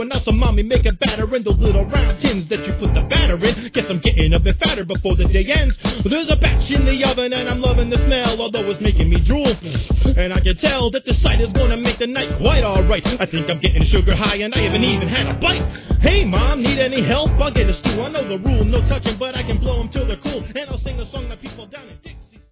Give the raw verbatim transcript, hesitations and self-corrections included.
and now some mommy make it batter in those little round tins that you put the batter in. Guess I'm getting a bit fatter before the day ends. There's a batch in the oven and I'm loving the smell, although it's making me drool. And I can tell that the sight is gonna make the night quite alright. I think I'm getting sugar high and I haven't even had a bite. Hey mom, need any help? I'll get a stew. I know the rule, no touching, but I can blow them till they're cool. And I'll sing a song that people down in